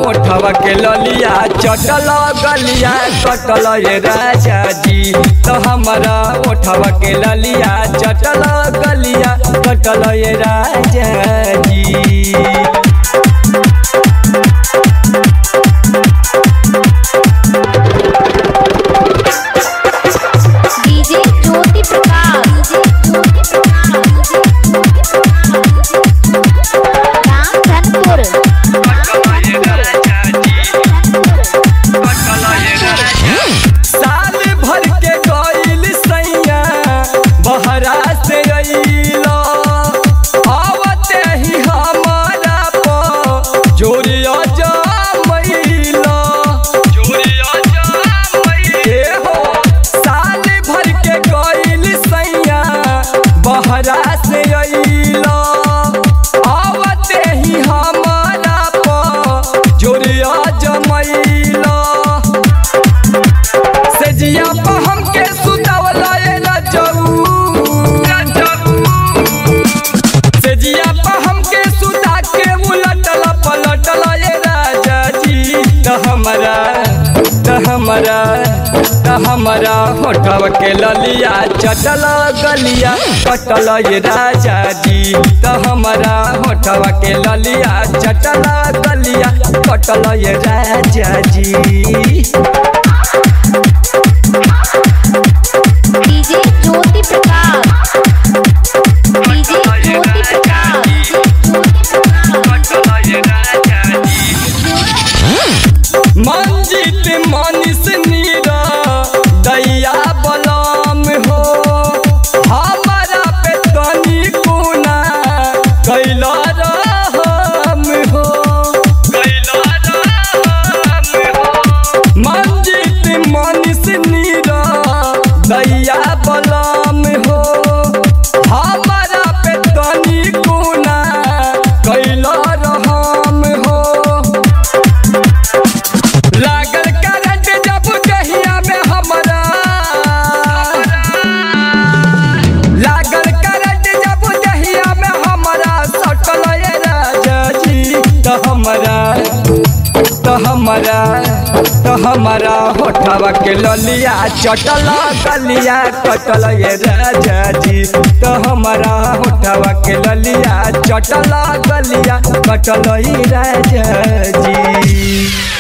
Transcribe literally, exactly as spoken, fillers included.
ओठवा के ललिया चटल गलिया कटल ये राजा जी। तो हमारा ओठवा के ललिया चटल गलिया कटल ये राजा जी। डीजे ज्योति प्रकाश रामधनपुर। साल भर के गइल सैया बहरा से अइलो आवते ही हमारा प जोरिया जमैलो जोरिया जमैलो हो। साल भर के गइल सैया बहरा से अइलो आवते ही हमारा प जोरिया जमैलो। सेजिया पे हमके सुतावला ए रजऊ सेजिया पे हमके सुता के उलटल पलटल ए राजा जी। त हमरा त हमरा त हमरा होठवा के ललिया चटल गलिया कटल ए राजा जी। त हमरा होठवा के ललिया चटल गलिया कटल ए राजा जी। डीजे ज्योति प्रकाश डीजे ज्योति प्रकाश मंजित मनीष नीरा दैया बलम हो हमारा पे तनी गुना कैला रहम हो कैला रहम हो। मंजित मनीष नीरा दैया बलम हो हमारा पे तनी गुना कैला रहम हो। लागल करंट जब दहिया में हमरा लागल करंट जब दहिया में हमरा सटल ए राजा जी। त हमरा त हमरा त हमरा होठवा के ललिया चटल गलिया कटल ए राजा जी। त हमरा होठवा के ललिया चटल गलिया कटल ए राजा जी।